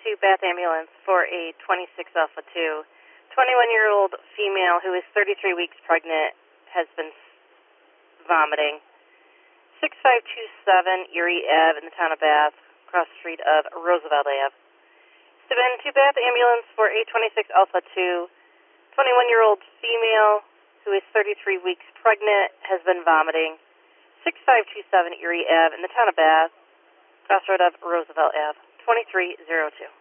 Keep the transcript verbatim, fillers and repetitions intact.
two Bath Ambulance for a twenty-six Alpha two. twenty-one-year-old female who is thirty-three weeks pregnant has been vomiting. six five two seven Erie Ave in the town of Bath, across the street of Roosevelt Ave. seven two Bath Ambulance for a twenty-six Alpha two. twenty-one-year-old female who is thirty-three weeks pregnant has been vomiting. six five two seven Erie Ave in the town of Bath, crossroad of Roosevelt Ave, twenty-three oh two.